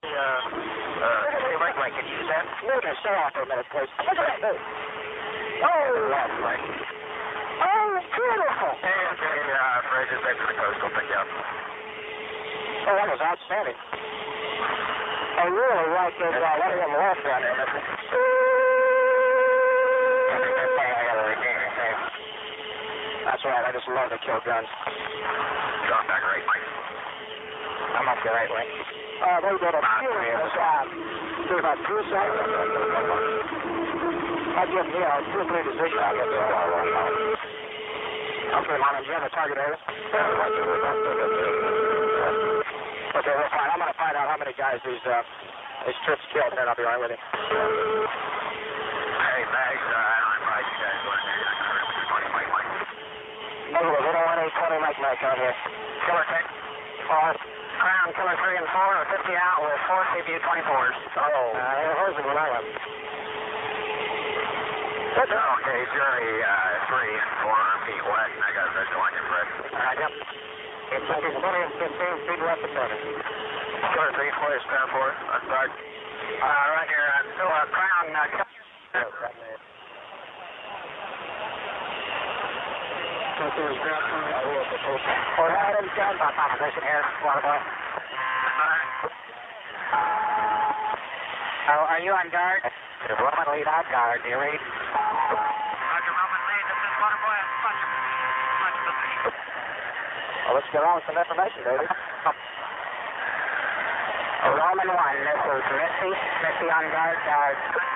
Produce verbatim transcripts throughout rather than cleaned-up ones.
Uh, uh, hey, Mike, Mike, can you use that? Look at stay off for a minute, please. Look at that move. Oh, Left, Mike. oh, beautiful. Hey, okay, uh, Fred, just back to the coast. We'll pick you up. Oh, that was outstanding. I really like it. Uh, one of them left down there. That's right. I just love the kill guns. Drop back right, Mike. I'm up the right way. Uh, they did a beautiful job. Did about two seconds. I give you a two or three position. I guess. Okay, Mom, do you have a target area? Okay, we're fine. I'm going to find out how many guys these uh, these troops killed, and I'll be right with you. Hey, Mags, uh, I don't advise you guys going in there. You're not going to run with your twenty, Mike, Mike. Negative, we don't want any twenty Mike Mike out here. Killer Tech. Four. Crown, Killer three and four, or fifty out with four C B U twenty-fours. Oh. Uh, where's the one I left? Okay, Jerry, uh, three and four feet west, and I got a visual on you, Fred. All right, yep. It's like it's twenty and fifteen feet left of thirty. Killer three, four, is Crown four, on guard. Uh, right here, uh, so, uh, Crown, uh, Oh, right there. Or Adam John, my position here, Waterboy. Oh, are you on guard? The Roman lead on guard, do you read? Roger, Roman lead, this is Waterboy, Roger. Roger, position. Well, let's get on with some information, baby. Roman one, this is Missy, Missy on guard, guard.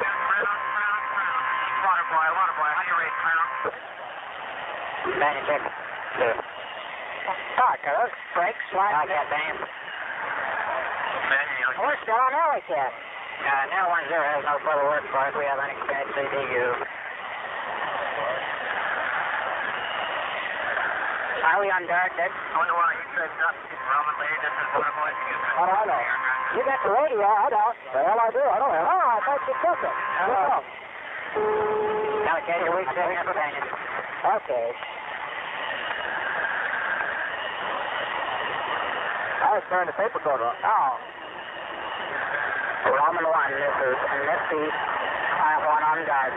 Waterboy, Waterboy, how do you read, Crown? Bang and check. Two. Talk, Kirk. Brakes, slide. I got bang. Manual. We're still on Alley Cat. Uh, now one zero has no further work for us. We have unexpected C D U. Are we on guard, Dick? one to one, you said up. Roman lead, this is Waterboy. What do I know? You got the radio, I don't. The hell I do, I don't know. Oh, I thought you took it. Oh. Allocated week seven, companion. Okay. I was throwing the paper cord on. Oh. Roman one, this is Misty, five one on guard.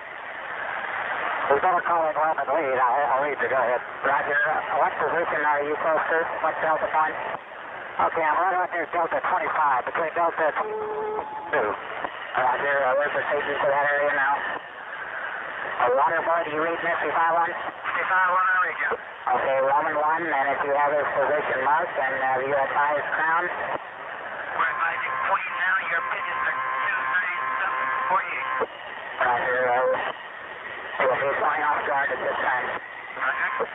We better call it Roman lead. I'll, I'll read you. Go ahead. Roger. What position are you close to? What Delta point? Okay, I'm right out near Delta twenty-five, between Delta two. Roger. Uh, we're proceeding to that area now. Uh, Waterboy, do you read Misty five one? Misty five one, I read you. Okay, Roman one, and if you have his position marked, and uh, you advise Crown. We're advising point now. Your opinions are two thirty-seven forty-eight. Roger. Uh, we'll be flying off guard at this time. Roger.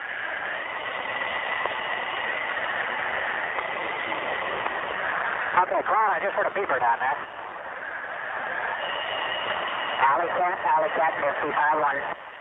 Okay, Crown, I just heard a beeper down there. Alley Cat, Alley Cat, Misty five one.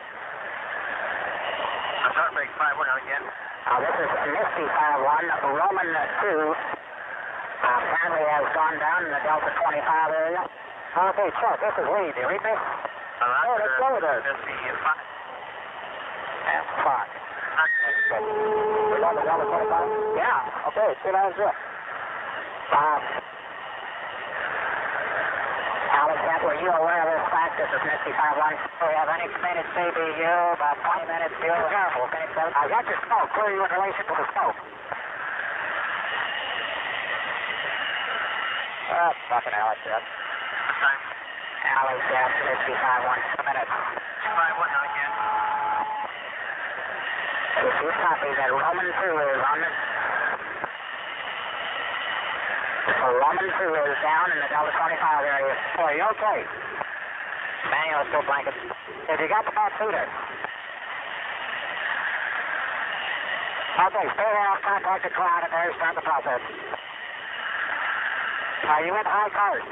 I'm sorry, break five one again. Uh, this is Misty five one. Roman two uh, apparently has gone down in the Delta twenty-five area. Okay, Chuck, this is Lee. Do you read me? Uh, oh, let's go with it. Misty five. F five. We're on the Delta twenty-five? Yeah. Okay, sit down, zip. Um, Alley Cat, were you aware of this fact? This is Misty five one. We have unexpected C B U, about twenty minutes due. Careful, can you I got your smoke. Where are you in relation to the smoke? Uh, fucking Alley Cat. Alley Cat, Misty five one. A minute. five one again. If you copy that Roman two is on the... So Roman two is down in the Delta twenty-five area. Are you okay? Manual still blanket. Have you got the back shooter? Okay, stay there. I'll contact the crowd and there start the process. Are you in high cars?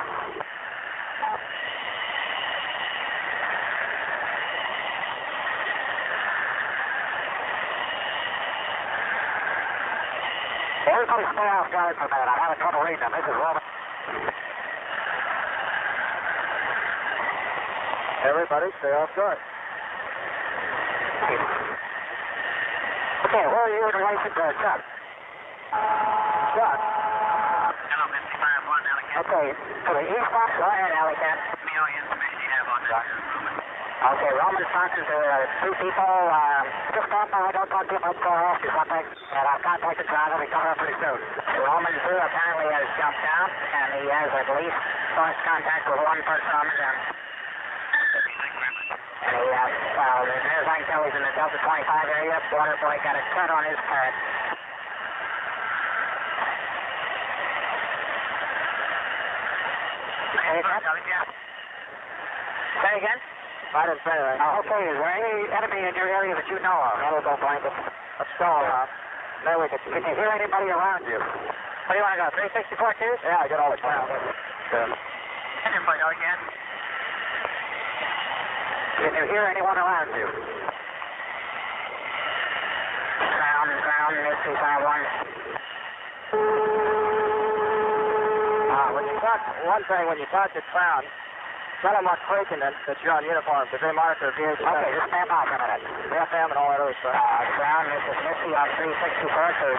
Everybody stay off guard for a minute. I'm having trouble reading them. This is Roman. Everybody stay off guard. Okay, where are you in relation to Chuck? Chuck? Hello, Misty five one, Alley Cat. Okay, to the east box, go ahead, Alleycat. Million, Misty have on that. Okay, Roman talking to uh, two people. Uh, just stand by, don't talk too much, go off, do something. And I'll contact the driver, we come up pretty soon. Roman two apparently has jumped out, and he has at least lost contact with one person on the ground. And he, uh, uh, as near as I can tell, he's in the Delta twenty-five area. Water boy got a cut on his pad. Hey, say again? I didn't say that. Uh, okay, is there any enemy in your area that you know of? That'll go blanket. Let's go, huh? There we can Can you hear anybody around you? What do you want to go, three sixty-four two? Yeah, I get all the time. Good. Engine point out again. Can you hear anyone around you? Ground, ground, Misty five one. Uh, when you talk, one thing, when you talk to Crown, tell them what's breaking that, that you're on uniform, because they monitor V H. Okay, just stand by for a minute. The F M and all that other stuff. Uh, ground, this is Misty on three sixty-four two.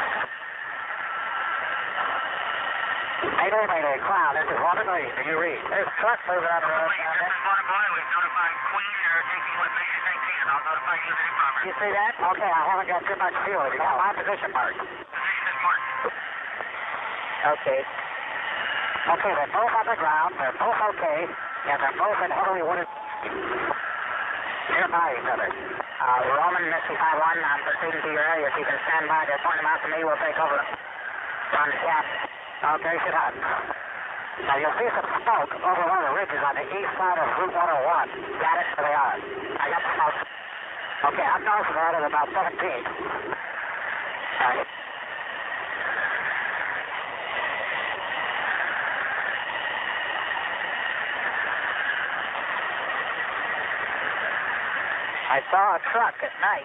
Mayday, Mayday, Crown, this is Robert Lee. Do you read? There's a truck moving on the road. This is Water Boy. We've notified Queen. They're taking with Mission eighteen. I'll notify you of any progress. You see that? Okay, I haven't got too much fuel. You got my position marked. Position is marked. Okay. Okay, they're both on the ground. They're both okay. And they're both in heavily wooded nearby each other. Uh, Roman, Misty five one, I'm proceeding to your area. If you can stand by, they're pointing them out to me. We'll take over. On the cap. Okay, sit up. Now, you'll see some smoke over one of the ridges on the east side of Route one oh one. Got it? There they are. I got the smoke. Okay, I'm north of that at about seventeen. All right. I saw a truck at night.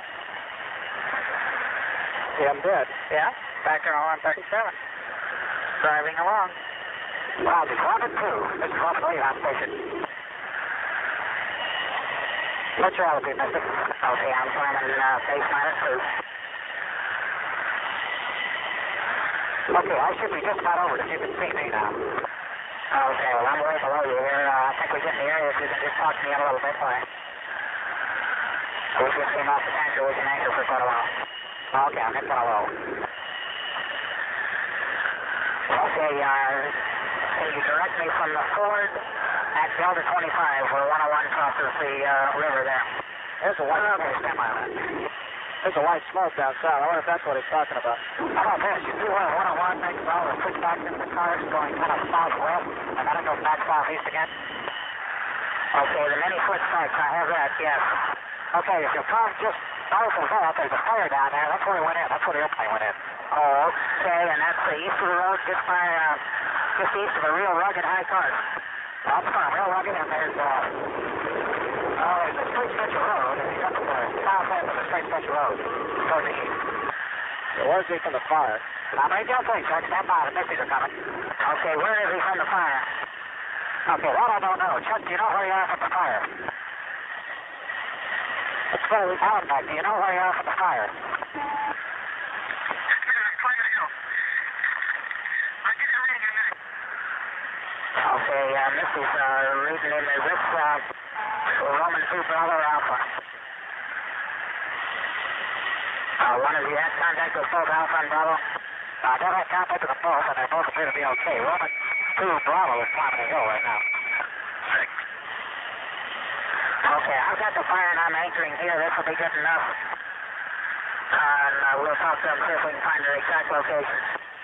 Yeah, I'm dead. Yeah? Back there on one thirty-seven. Driving along. Well, it's Robert two. This is Robert Lee on station. What's your altitude, mister? Okay, I'm climbing uh, base minus two. Okay, I should be just about over if you can see me now. Okay, well, I'm way below you here. Uh, I think we get in the area if you can just talk to me a little bit. Bye. We just came off the tanker. We can anchor for quite a while. Okay, I'm in kind of low. Okay, uh, can you direct me from the Ford at Delta twenty-five where one oh one crosses the uh, river there? There's a white Uh, smoke. stand by that. There's a white smoke down south. I wonder if that's what he's talking about. How about this? You see where one oh one makes all the switch back into the cars going kind of southwest, and then it goes back southeast again? Okay, the many foot strikes, I have that, yes. Okay, if you come just north of that, there's a fire down there. That's where it went in. That's where the airplane went in. Oh, okay, and that's the east of the road, just by, uh, just east of the real rugged high cars. That's fine, real rugged, and there's, uh, oh, there's a straight stretch of road, and you got to the south end of the straight stretch of road, toward the east. So where's he from the fire? Now, make your thing, Chuck. Stand by. The missiles are coming. Okay, where is he from the fire? Okay, that I don't know. Chuck, do you know where you are from the fire? It's where we found back. Do you know where you are from the fire? Okay, uh, this is uh, reading in is this uh, Roman two Bravo Alpha. Uh, one of you had contact with both Alpha and Bravo? Uh, I don't have contact with them both, and they both appear to be okay. Roman two Bravo is climbing a hill right now. Okay, I've got the fire and I'm anchoring here. This will be good enough. And uh, we'll talk to them, see if we can find their exact location.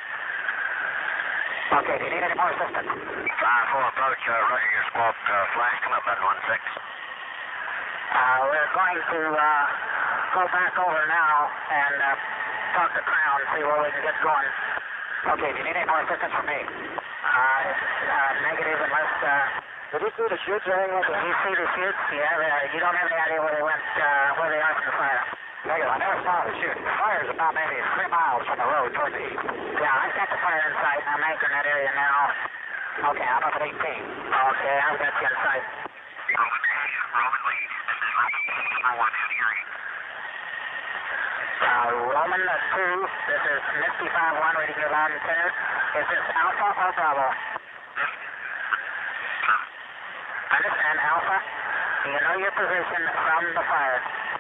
Okay, do you need any more assistance? five four approach, uh, running your smoke, uh, flash, come up at one six. Uh, we're going to uh, go back over now and uh, talk to Crown, see where we can get going. Okay, do you need any more assistance from me? Uh, uh, negative unless... Uh, Did you see the chutes or anything like Did that? you see the chutes? Yeah, uh, you don't have any idea where they went, uh, where they are from the fire. Negative, I never saw the chute. The fire is about maybe three miles from the road toward the east. Yeah, I've got the fire in sight, and I'm anchoring that area now. Okay, I'm up at eighteen. Okay, I've got you in sight. Roman, Roman lead. This is Roman number one, out hearing. Uh, Roman uh, two, this is Misty five one, reading you loud and clear. Is this Alpha or Bravo? This Alpha. Do you know your position from the fire?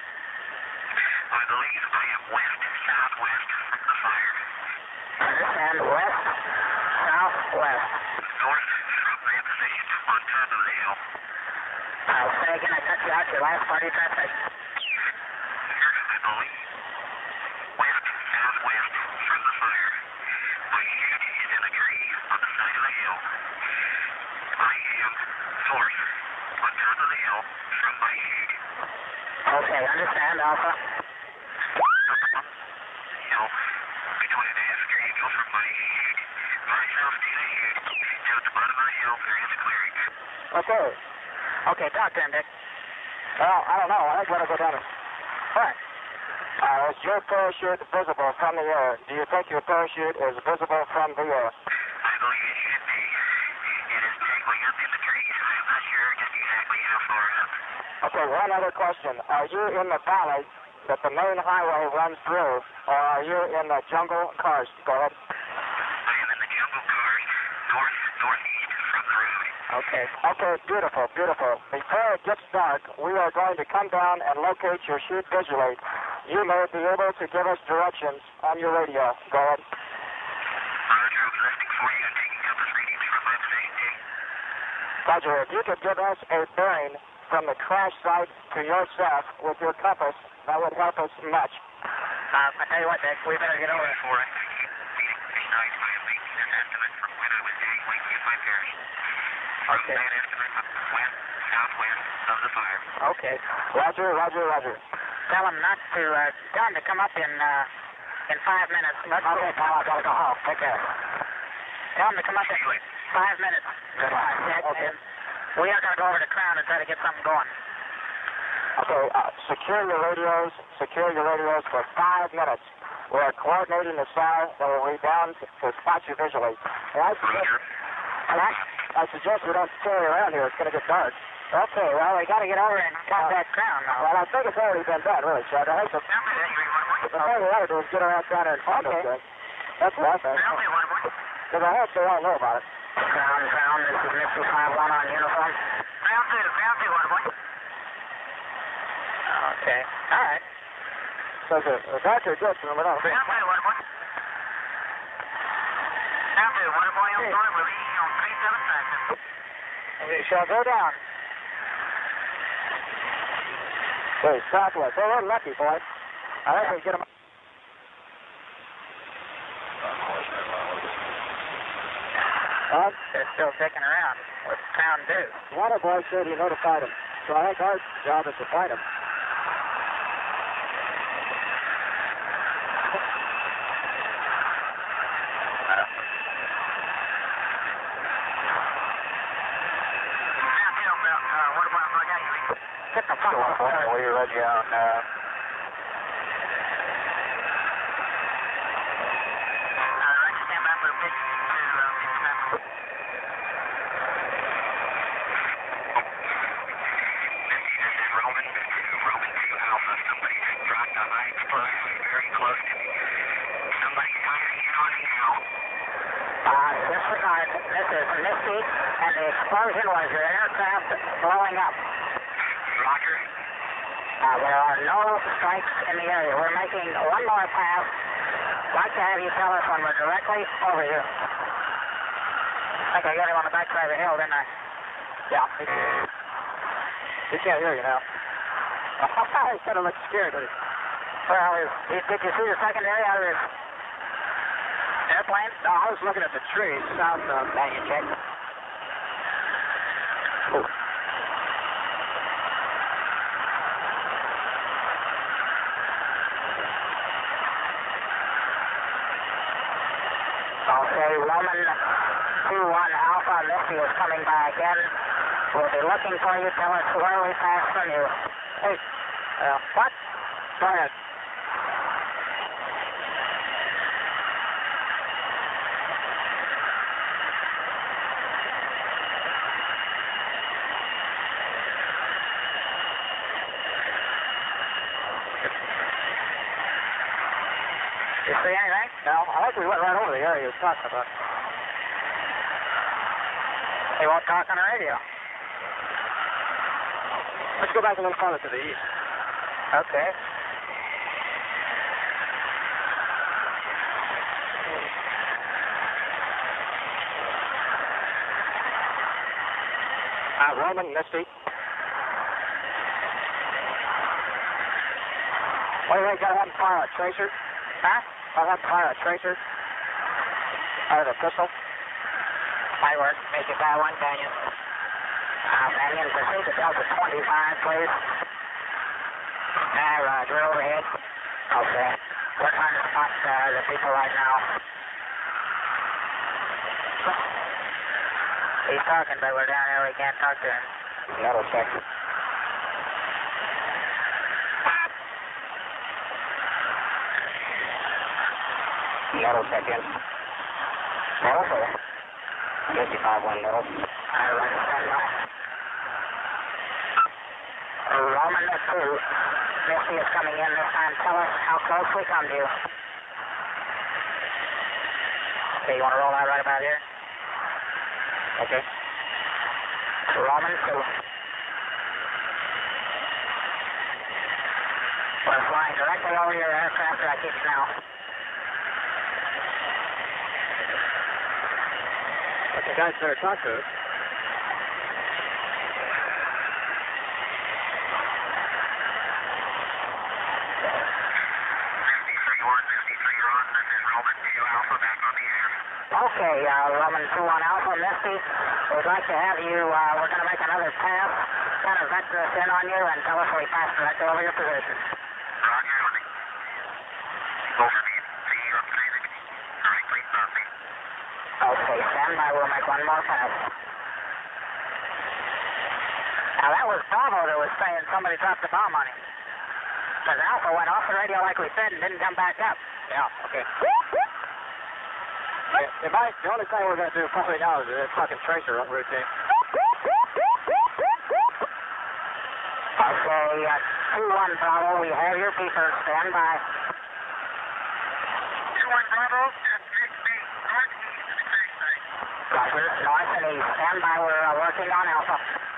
I believe I am west, southwest from the fire. Understand, west, southwest. North from that position on top of the hill. Uh, say again, I cut you out your last part of your traffic. Here, I believe, west, southwest from the fire. My chute is in a tree on the side of the hill. I am north on top of the hill from my chute. Okay, understand, Alpha. Hill between the Astor Eagle from my chute, myself to the chute. Down at the bottom of the hill, there is a clearing. Okay. Okay, talk to him, Dick. Well, I don't know. I think we ought to go down and... What? Uh, is your parachute visible from the air? Do you think your parachute is visible from the air? I believe it should be. It is dangling up in the trees. I'm not sure just exactly how far up. Okay, one other question. Are you in the valley that the main highway runs through, or are you in the jungle karst? Go ahead. I am in the jungle karst, north, northeast from the road. Okay. Okay, beautiful, beautiful. Before it gets dark, we are going to come down and locate your chute visually. You may be able to give us directions on your radio. Go ahead. Roger, I'm listening for you and taking compass readings from my position, Dick. Roger, if you could give us a bearing from the crash site to yourself with your compass, that would help us much. Uh, I tell you what, Dick, we better get over it. For it, being precise, I am making this estimate from when I was dangling in my parachute. From Okay. that estimate of west, southwest of the fire. Okay. Roger, roger, roger. Tell him not to, uh, tell him to come up in, uh, in five minutes. Let's Okay, pal, I gotta go home. Take care. Tell him to come up in five minutes. Goodbye. Dick, Okay. and we are going to go over to Crown and try to get something going. Okay, uh, secure your radios, secure your radios for five minutes. We're coordinating the cell that will be down to, to spot you visually. And I suggest, Roger. and I, I suggest we don't carry around here. It's going to get dark. Okay, well, we got to get over and contact Crown now. Well, I think it's already been done, really, Chad. I think the, the thing we ought to do is get around down there and find Okay. us. That's what I think. Because I hope they all know about it. Crown, Crown, this is Misty five one on uniform. Ground two, ground two, one point. Okay, all right. So the, the doctor gets them, but I don't think. Ground two, one point. Ground two, one point on storm, we're leading on three seven seconds. We shall go down. Hey, southwest. Oh, we're lucky, boy. I think we get them. Huh? They're still dicking around. What's Crown do? One of the boys said he notified him. So I think our job is to find him. Get the fuck off. We let you out now. Uh, disregard. This is Misty, and the explosion was your aircraft blowing up. Roger. Uh, there are no strikes in the area. We're making one more pass. I'd like to have you tell us when we're directly over you. I think I got him on the back side of the hill, didn't I? Yeah. He can't hear you now. He kind of looks scared. But Well, is, is, did you see the secondary out of this airplane? no, I was looking at the tree south of. Now you check. Okay, Roman two one Alpha, Misty is coming by again. We'll be looking for you. Tell us where we passed from you. Hey, uh, what? Go ahead. You see anything? No, I think we went right over the area he was talking about. He won't talk on the radio. Let's go back a little farther to the east. Okay. Uh, Roman, Misty. What do you think? Got one fire a tracer? Huh? Got one fire a tracer? Out of the pistol? My work. Make it by one, Canyon. Uh, Canyon, proceed to Delta twenty-five, please. Uh, Roger, overhead. Okay. We're trying to spot uh, the people right now. He's talking, but we're down there. We can't talk to him. Metal check. Metal check in. Metal, sir. fifty-five one metal. I run stand by. Roman two. Misty is coming in this time. Tell us how close we come to you. Okay, you want to roll out right about here? Okay. Roman two. We're flying directly over your aircraft wreckage now. But the guys better talk to us. Okay, uh, Roman two one Alpha, Misty, we'd like to have you, uh, we're going to make another pass, kind of vector us in on you and tell us we pass directly over your position. Roger, Roger. Over me. See you up there. Directly above me. Okay, stand by, we'll make one more pass. Now that was Bravo that was saying somebody dropped a bomb on him. Because Alpha went off the radio like we said and didn't come back up. Yeah, okay. Yeah, if I, the only thing we're going to do probably now is this fucking tracer routine. Okay, uh, two one Bravo, we have your beeper, stand by. two one Bravo, that's Misty, northeast of the crash site. Roger, north and east, stand by, we're uh, working on Alpha.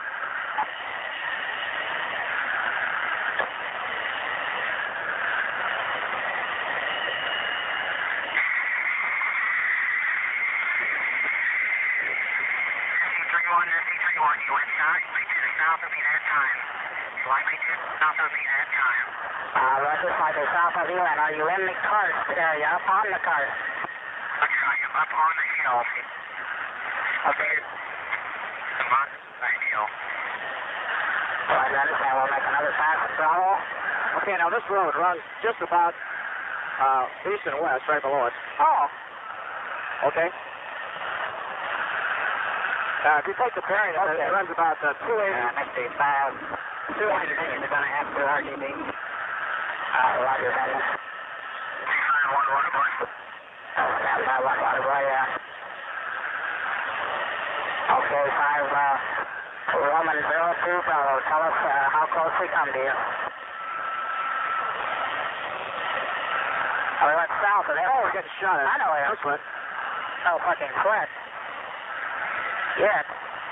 You went slightly to the south of me that time. Slightly to the south of me that time. Uh, Roger, slightly south of you, and are you in the karst area, up on the karst? Okay, I am up on the hill. Okay. Come on, right hill. Right, I understand. We'll make another pass at Bravo. Okay, now this road runs just about uh, east and west, right below us. Oh. Okay. Uh, if you take the bearing, okay. It runs about uh, two eighty. Uh, Misty, five. two eighty, you're going to have to R G B. Uh, Roger, Daniel. five one one one. Uh, five one one, boy, yeah. Okay, five, uh, Roman zero two, Bravo. Tell us uh, how close we come to you. Oh, we went south of there. Oh, we're getting shot at. I know it. No sweat. No fucking sweat. Yet.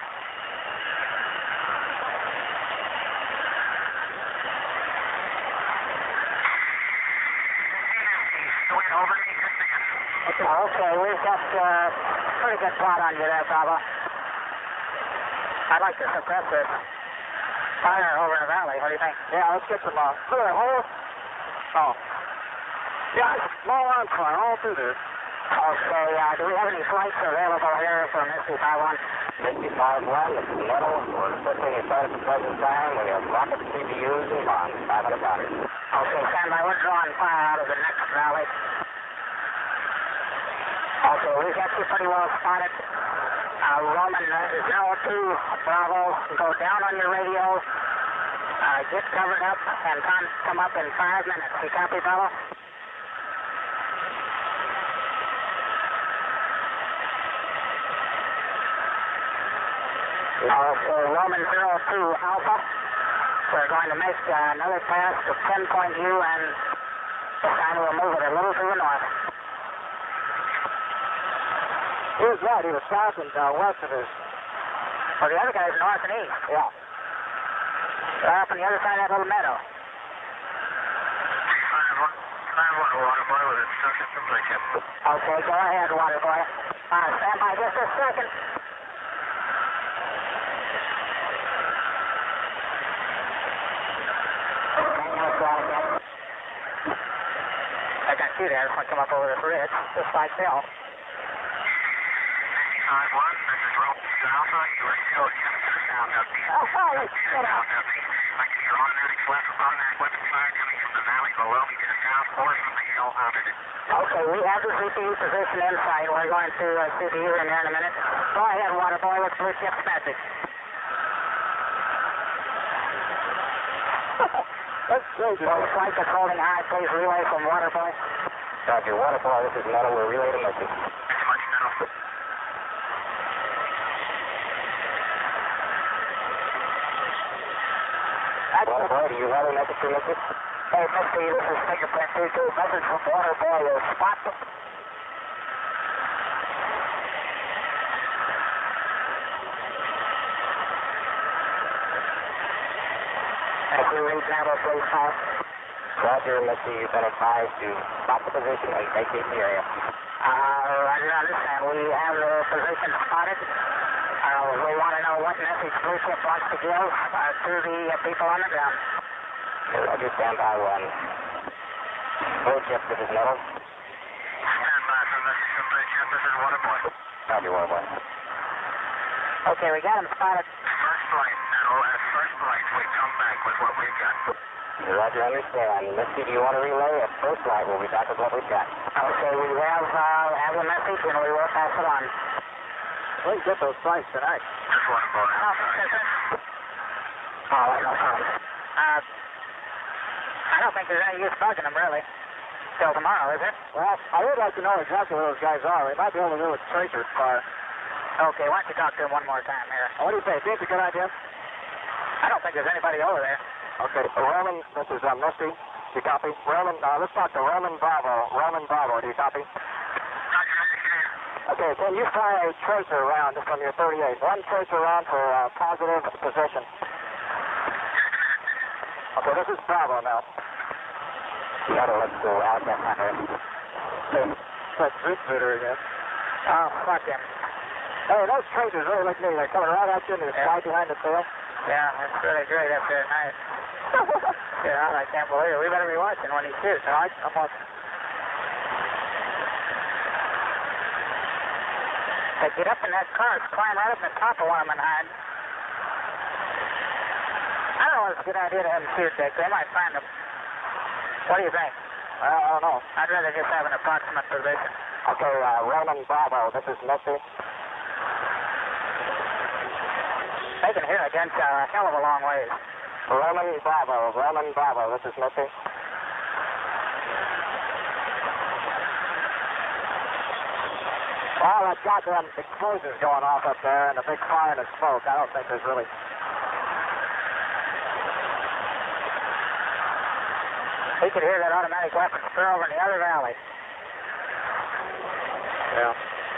Okay, we've got a uh, pretty good plot on you there, Bravo. I'd like to suppress this fire over in the valley. What do you think? Yeah, let's get some, uh, look at that hole. Oh. Yeah, it's small arm fire all through there. Okay, uh, do we have any flights available here for Misty five one? Misty five one, it's metal. We're switching inside at the present time. We have rocket C P Us and bombs, five hundred batters. Okay, stand by. We're drawing fire out of the next valley. Okay, we've got you pretty well spotted. Uh, Roman uh, zero two, Bravo, go down on your radio, uh, get covered up, and come, come up in five minutes. You copy, Bravo? Okay, Roman zero two, Alpha. We're going to make uh, another pass to pinpoint you, and this time we'll move it a little to the north. He was right. He was south and uh, west of us. Well, the other guy's north and east. Yeah. Uh, up on the other side of that little meadow. five one, Waterboy with instructions from Blue Chip. Okay, go ahead, Waterboy. Uh, stand by just a second. I can see that if I come up over this ridge, just like Bill. fifty-five one, this is Rope Alpha. You are still just to the sound of the... Oh, holy shit. Sound of the... I can hear automatic flash automatic weapon fire coming from the valley below me to the south or from the hill under it. Okay, we have the C P U position in sight. We're going to uh, C P U in there in a minute. Go ahead, Waterboy, with Blue Chip's message. That's crazy. Well, flight that's holding high, please relay from Waterboy. Roger, Waterboy, this is Metal. We're relaying a message. Thanks much, Metal. Waterboy, do you have a message for Mister? Hey, Misty, this is Fingerprint two two. Message from Waterboy is spot. If you read Bravo, please call. Roger, Mister, you've been advised to spot the position and vacate the area. Uh, Roger, understand. We have the position spotted. Uh, we want to know what message Blue Chip wants to give uh, to the uh, people on the ground. Roger, stand by one. Blue Chip, this is Metal. Stand by for message from Blue Chip. This is Waterboy. Roger, Waterboy. Okay, we got him spotted. First flight, Metal. At first flight, we come back with what we've got. Roger, understand. Misty, do you want to relay? At first flight, we'll be back with what we've got. Okay, we have, uh, have a message and we will pass it on. We'll get those flights tonight. This Waterboy. All right, no problem. Uh, I don't think there's any use bugging them, really. Till tomorrow, is it? Well, I would like to know exactly where those guys are. They might be able to do a tracer's car. Okay, why don't you talk to him one more time here? What do you think? Think it's a good idea? I don't think there's anybody over there. Okay, Roman, this is uh, Misty. Do you copy? Roman, uh, let's talk to Roman Bravo. Roman Bravo, do you copy? Roger, Mister Okay, can you fire a tracer round from your thirty-eight? One tracer round for uh, positive position. Okay, this is Bravo now. Metal, let's go out that hunter. That's Zooter again. Oh, fuck him. Hey, those tracers really look neat. They're coming right at you into the Yeah. sky behind the tail. Yeah, it's really great up there at night. Yeah, I can't believe it. We better be watching when he shoots. All right, I'm watching. They get up in that car, climb right up in the top of one of them and hide. I don't know if it's a good idea to have them shoot, Dick. They might find them. What do you think? Well, I don't know. I'd rather just have an approximate position. Okay, uh, Roman Bravo, this is Misty. They can hear against a hell of a long ways. Roman Bravo, Roman Bravo, this is Misty. Well, that goddamn explosion's going off up there and a big fire and a smoke. I don't think there's really... He could hear that automatic weapon stir over in the other valley. Yeah.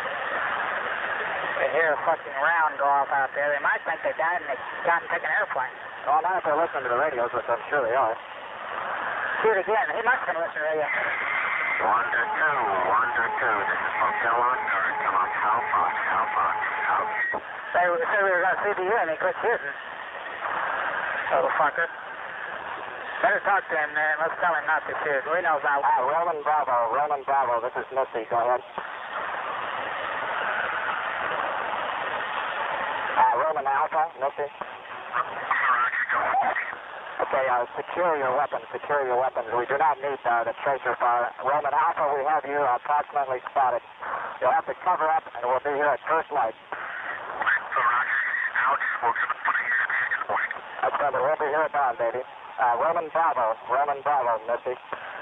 They hear a fucking round go off out there. They might think they died and they got and took an airplane. Well, not if they're listening to the radios, which I'm sure they are. Shoot again. He must have been listening to you. One to two, one to two. This is Hotel on guard. Come on, how far, how far, how They said we were going to C B U and he quit shooting. Little fucker. Better talk to him there and let's tell him not to shoot. We know about... Ah, Roman Bravo, Roman Bravo, this is Misty. Go ahead. Uh, Roman Alpha, Misty. Okay, uh, secure your weapons, secure your weapons. We do not need uh, the tracer fire. Roman Alpha, we have you approximately spotted. You'll have to cover up, and we'll be here at first light. Roger, out. We'll get the footing here at Hagen Point. That's right, we'll be here at dawn, baby. Uh, Roman Bravo, Roman Bravo, Misty.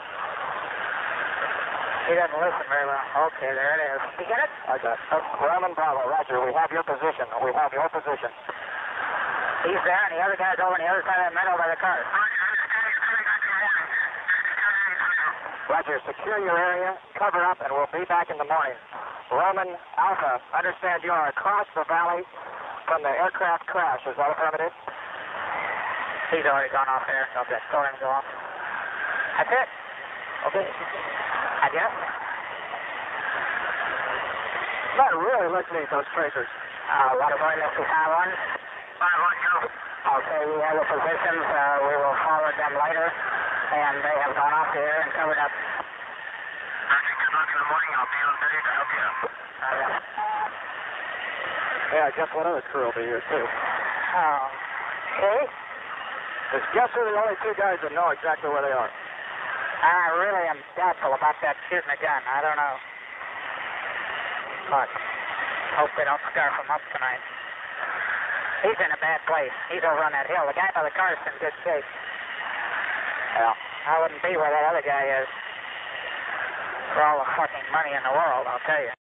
He doesn't listen very well. Okay, there it is. You get it? Okay. Uh, Roman Bravo, Roger, we have your position. We have your position. He's there, and the other guy's over on the other side of the meadow by the car. Roger, secure your area, cover up, and we'll be back in the morning. Roman Alpha, understand you are across the valley from the aircraft crash. Is that affirmative? He's already gone off there. Okay, saw him go off. That's it. Okay. I guess. Not really listening to those tracers. Uh, Waterboy, Misty five one. five one, go. Okay, we have the positions. Uh, we will forward them later. And they have gone off the air and covered up. Roger, good luck in the morning. I'll be on duty to help you out. Uh, Yeah, I guess one other crew will be here, too. oh. Okay. Because guess who the only two guys that know exactly where they are? I really am doubtful about that shooting a gun. I don't know. But hope they don't scarf him up tonight. He's in a bad place. He's over on that hill. The guy by the car is in good shape. Yeah. I wouldn't be where that other guy is for all the fucking money in the world, I'll tell you.